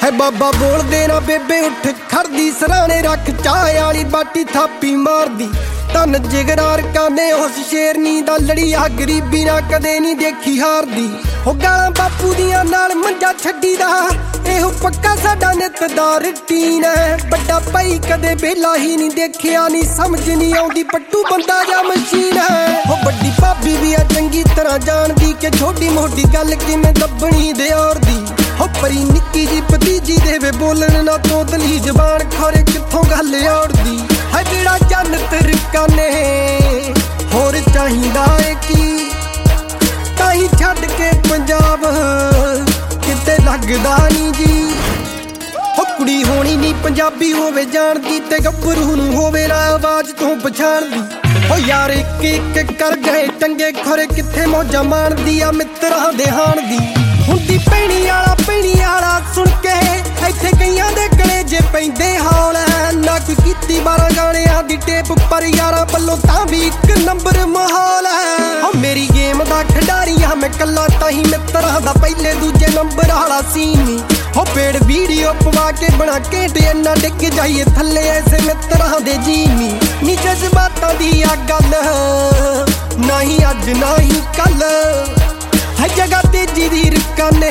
है बाबा बोल देना बेबे उठ खड़दी सराने रख चाय वाली बाटी थापी मारदी तन जिगरार काने उस शेरनी दा लड़िया गरीबी ना कदे नहीं देखी हारदी हो गालां बापू दियां नाल मंजा छड्डी दा एहो पक्का साडा नित दा रूटीन है बड़ा भाई कदे बेला ही नहीं देखिया नहीं समझ नहीं आउंदी पट्टू बंदा जा मशीन है हो बड़ी भाभी भी आ चंगी तरह जानदी कि छोटी मोटी गल किवें दबणी दे और दी हो परी निक्की जी भतीजी देवे बोलन ना तो दली जबान खोरे कित्थों गल औड़दी है जेड़ा जन्नत रकाने होर चाहिदा है की ताही छड्ड के पंजाब किते लगदा नहीं जी हो कुड़ी होनी नहीं पंजाबी होवे जानदी ते गब्बरू नूं होवे ना आवाज तो पछाणदी हो यार एक एक कर गए चंगे खोरे किथे मौजा माणदी आ मित्रां दे हाण दी हुंदी पैणी वाला सुन के इत्थे कईयां दे कलेजे पैंदे हौल ना कोई कीती 12 गाणियां दी टेप पर यारां पल्लों तां भी एक नंबर माहौल है हो मेरी गेम दा खिडारी हां मैं कल्ला ताही मित्रां दा पहले दूजे नंबर वाला सीन नी हो पेड़ वीडियो पवा के बना केट इन्ना डिग जाइए थल्ले ऐसे मित्रां दे जीनी नी जज्बातां दी आ गल नहीं अज नहीं कल है जगह तेजी दी रकाने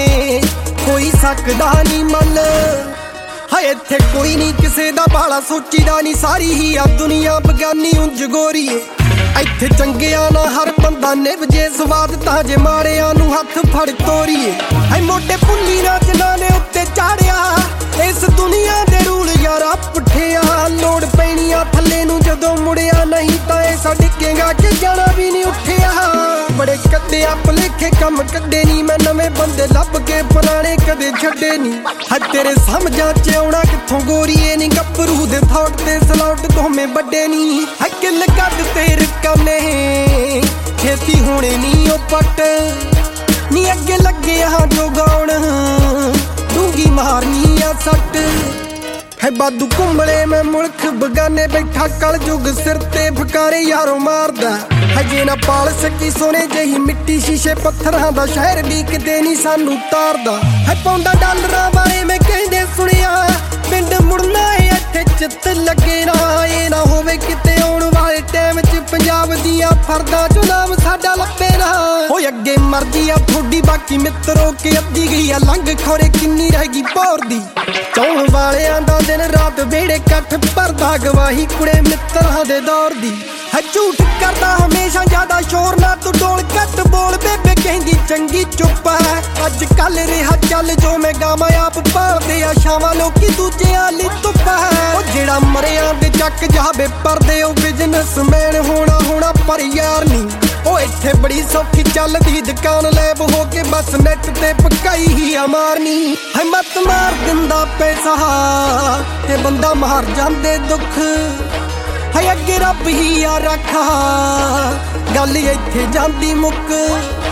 कोई सकदा नहीं मल है इत्थे कोई नहीं किसे दा बाला सोचीदा नहीं सारी ही आ दुनिया बगानी उंज गोरीए इत्थे चंगिया ना हर बंदा निभजे स्वाद तां जे माड़ियां नूं हथ फड़ तोरीए है मोटे पुल्ली ना जनाने उत्ते चाड़िया इस दुनिया दे रूल यारा पुठिया लोड़ पैणिया थल्ले नूं जदों मुड़िया नहीं तां ऐसा डिगेगा कि जाना भी नहीं उठिया बड़े कदे भलेखे कम कदे नहीं मैं नवे बंदे लब के पुराने कदे छड्डे नहीं है तेरे समझां च आउणा कित्थों गोरीए नहीं गप्परू दे थॉट ते सलौट दोवें बड्डे नहीं है किल कद ते रकाने खेती होने नहीं ओ पट नी अगे लगे हाँ जो गाउण डूंगी मारनी आ सट है बादू कुंबले में मुल्क बगाने बैठा कल जुग सिर ते फकारे यारों मारदा है जे ना पाल सकी सोने जही मिट्टी शीशे पत्थरां दा शहर भी किते नहीं सानू तारदा है पौंदा डॉलरां बारे मैं कहंदे सुनिया पिंड मुड़ना है इत्थे चित लगे ना ये ना होवे किते आउण वाले टाइम च पंजाब दियां फरदा चो नाम साडा लपे ना हो अगे मर्जी आ थोड़ी बाकी मित्रों के अद्धी गई आ लंघ खोरे किन्नी रहेगी पौर दी चौण वालियां दा दिन रात वेड़े कठ भरदा गवाही कुड़े मित्रां दे दौर दी है झूठ करदा हमेशा ज्यादा शोर ना तू डोल कट बोल बेबे कहंदी चंगी चुप है अज कल रिहा चल जो मैं गावां आप भालदे आ शावां लोकी दूजियां ली धुप है ओ जेड़ा मरियां दे चक जावे परदे ओ बिजनेसमैन होना पर यार नहीं ओ इत्थे बड़ी सौखी चलदी दुकान लैब हो के बस नेट ते पकाई ही आ मारनी है मत मार दिंदा पैसा ते बंदा मार जांदे दुख है अगे रब ही आ रखा गल इत्थे जांदी मुक।